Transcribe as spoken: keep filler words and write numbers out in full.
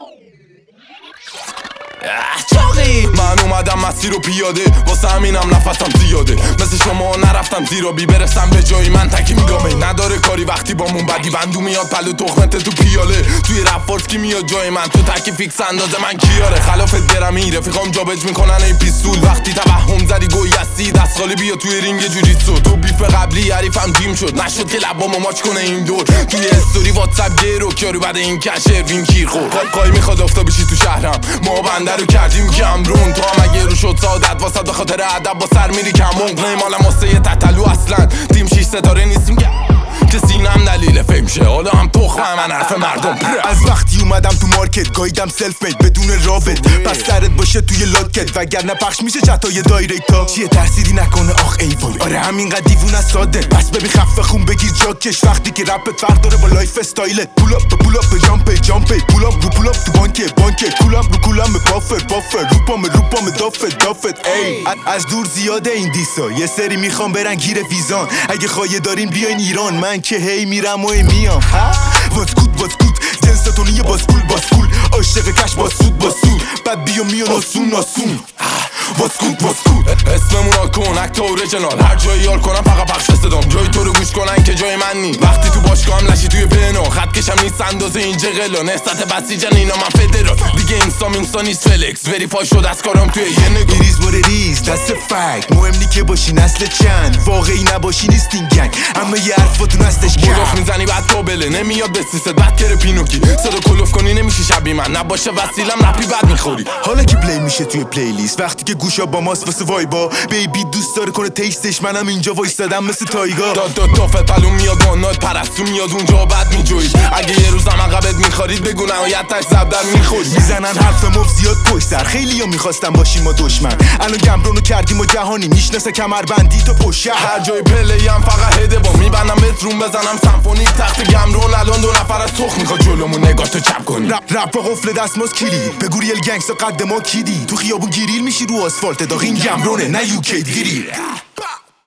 چاقی من اومدم مسیر رو پیاده واسه همینم نفسم زیاده مثل شما نرفتم زیرا بی برسم به جایی من تکی میگامه نداره کاری وقتی با مون بدی بندو میاد پلو تخمته تو پیاله توی رفت کی میاد جای من تو تکی فیکس اندازه من کیاره خلافت برمی رفیقام جابج میکنن این پیستول وقتی توهم زدی گوی هستی دست خالی بیا توی رینگ جوجیتسو تو بیف قبلی حریفم جیم شد نشد که لبامو ماچ کنه این دور توی استوری واتساپ گیرو کیارو بعد این کشه وین کیر خورد قای میخواد آفتابی چی تو شهرم ما بنده رو کردیم کمرون تو هم اگه رو شد سعادت واسه به خاطر ادب با سر میری کمون مالم واسه یه تتلو اصلا تیم شیش ستاره نیستیم که سینم دلیل فیم شه حالا هم تخمه من حرف مردم از وقتی اومدم تو مارکت گایدم سلف مید بدون رابط پس سرت باشه توی لاکت وگرنه پخش میشه چتای دایرکتا چیه ترسیدی نکنه آخ ای وای آره همینقدر دیوونه ساده پس ببین خفه خون بگیر جاکش وقتی که رپت فرق داره با لایف استایلت پول اپ تو پول اپ جامپ جامپ پول اپ رو پول اپ تو بانک بانک کولم رو کولم بافر بافر روپام روپام دافت دافت ای از دور زیاده این دیسا یه سری میخوام برن گیر ویزان اگه خواهی دارین بیاین ایران من که هی میرم و میام ها واسکوت واسکوت جنستون یه باسکول باسکول عاشق کش با سود با سود بعد بیا میان آسون آسون واسکوت واسکوت اسممون کن اکت اوریجینال هر جایی یار کنم فقط پخش صدام جای تو رو گوش کنن که جای من نی وقتی تو باشگاهم لشی توی پنو خط کشم نیست اندازه این جغلا نستت بسیجن اینا من فدرال دیگه اینسام اینسان نیست فلکس وریفای شد از کارم توی یه نگاه ریز باره ریز دست فک مهم نی که باشی نسل چند واقعی نباشی نیستین گنگ اما یه حرفاتون هستش کم بلوف میزنی بعد تو بله نمیاد به سیست بعد کره پینوکی صدا کلوف کنی نمیشی شبی من نباشه وسیلم رپی بعد میخوری حالا که پلی میشه توی پلیلیست وقتی که گوشا با ماست واسه وایبا بیبی دوست داره کنه تیستش منم اینجا وایسادم مثل تایگا داد داد دافت پلو میاد وانات پرستو میاد اونجا بعد میجوید اگه یه روزم عقبت میخورید بگو نهایتش زبدر میخوری میزنن حرف مف زیاد پشت سر خیلی ها میخواستم باشیم ما دشمن الان گمرونو کردیم و جهانی میشناسه کمربندی تو پشت هر جای پلی هم فقط هده با میبندم بترون بزنم سمفونیک تخت گمرون الان دو نفر از تخ میخواد جلومون نگاه تو چپ کنی رپ رپ قفل دستماز کلید بگو ریل گنگستا قد ما کیدی تو خیابون گیریل میشی رو آسفالت داغ این گمرونه نه یوکی گیری